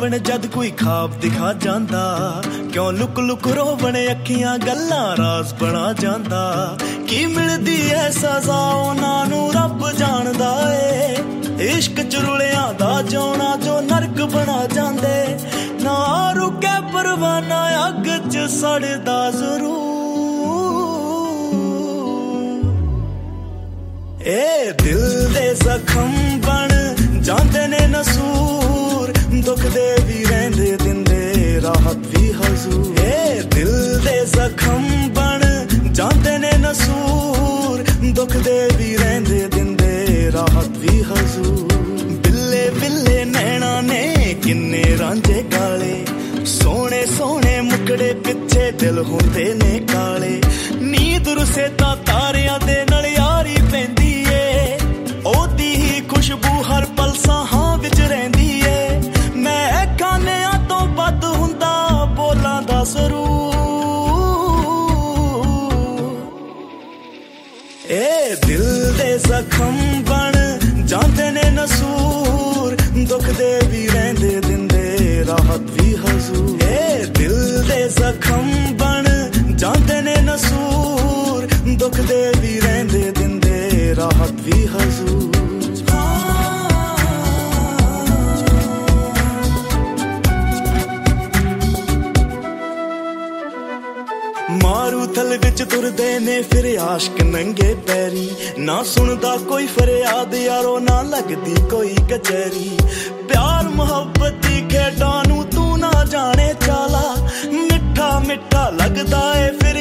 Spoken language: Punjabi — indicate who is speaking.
Speaker 1: ਪਾਵਣ ਜਦ ਕੋਈ ਖਾਬ ਦਿਖਾ ਜਾਂਦਾ, ਕਿਉਂ ਲੁਕ ਲੁਕ ਰੋਵਣ ਅੱਖੀਆਂ ਗੱਲਾਂ ਰਾਜ਼ ਬਣਾ ਜਾਂਦਾ। ਕੀ ਮਿਲਦੀ ਐ ਸਜ਼ਾ ਉਹਨਾਂ ਨੂੰ ਰੱਬ ਜਾਣਦਾ ਏ, ਇਸ਼ਕ ਚ ਰੁਲਿਆਂ ਦਾ ਜਿਉਣਾ ਜੋ ਨਰਕ ਬਣਾ ਜਾਂਦੇ। ਨਾ ਰੁਕੇ ਪਰਵਾਨਾ ਅੱਗ ਚ ਸੜਦਾ ਜ਼ਰੂਰ, ਏ ਦਿਲ ਦੇ ਜ਼ਖਮ ਬਣ ਜਾਂਦੇ ਨੇ ਨਸੂਰ, ਦੁੱਖ ਦੇ ਵੀ ਰਹਿੰਦੇ ਦਿੰਦੇ ਰਾਹਤ ਵੀ ਹਜ਼ੂਰ। ਏ ਦਿਲ ਦੇ ਜ਼ਖਮ ਬਣ ਜਾਂਦੇ ਨੇ ਨਸੂਰ, ਦੁੱਖ ਦੇ ਵੀ ਰਹਿੰਦੇ ਦਿੰਦੇ ਰਾਹਤ ਵੀ ਹਜ਼ੂਰ। ਬਿੱਲੇ ਬਿੱਲੇ ਨੈਣਾ ਨੇ ਕਿੰਨੇ ਰਾਂਝੇ ਕਾਲੇ, ਸੋਹਣੇ ਸੋਹਣੇ ਮੁਕੜੇ ਪਿੱਛੇ ਦਿਲ ਹੁੰਦੇ ਨੇ ਕਾਲੇ। ਨੀਂਦ ਰੁਸੇ ਤਾਂ ਤਾਰਿਆਂ ਦੇ ਨਾਲ ਯਾਰੀ ਪੈਂਦੀ ਏ, ਉਹਦੀ ਹੀ ਖੁਸ਼ਬੂ ਹਰ ਪਲ ਸਾਹਾਂ ਵਿੱਚ ਰਹਿੰਦੀ ਏ। ਮੈਂ ਖਾਨਿਆਂ ਤੋਂ ਵੱਧ ਹੁੰਦਾ ਬੋਲਾਂ ਦਾ ਸਰੂਰ, ਏ ਦਿਲ ਦੇ ਜ਼ਖਮ ਬਣ ਜਾਂਦੇ ਨੇ ਨਸੂਰ, ਦੁੱਖ ਦੇ ਵੀ ਰਹਿੰਦੇ ਦਿੰਦੇ ਰਾਹਤ ਵੀ ਹਜ਼ੂਰ। ਏ ਦਿਲ ਦੇ ਜ਼ਖਮ ਬਣ ਜਾਂਦੇ ਨੇ ਨਸੂਰ, ਦੁੱਖ ਦੇ ਵੀ ਰਹਿੰਦੇ ਦਿੰਦੇ ਰਾਹਤ ਵੀ ਹਜ਼ੂਰ। ਮਾਰੂਥਲ ਵਿੱਚ ਤੁਰਦੇ ਨੇ ਫਿਰ ਆਸ਼ਕ ਨੰਗੇ ਪੈਰੀ, ਨਾ ਸੁਣਦਾ ਕੋਈ ਫਰਿਆਦ ਯਾਰੋ ਨਾ ਲੱਗਦੀ ਕੋਈ ਕਚਹਿਰੀ। ਪਿਆਰ ਮੁਹੱਬਤ ਦੀ ਖੇਡਾਂ ਨੂੰ ਤੂੰ ਨਾ ਜਾਣੇ ਚਾਲਾ, ਮਿੱਠਾ ਮਿੱਠਾ ਲੱਗਦਾ ਏ ਫਿਰ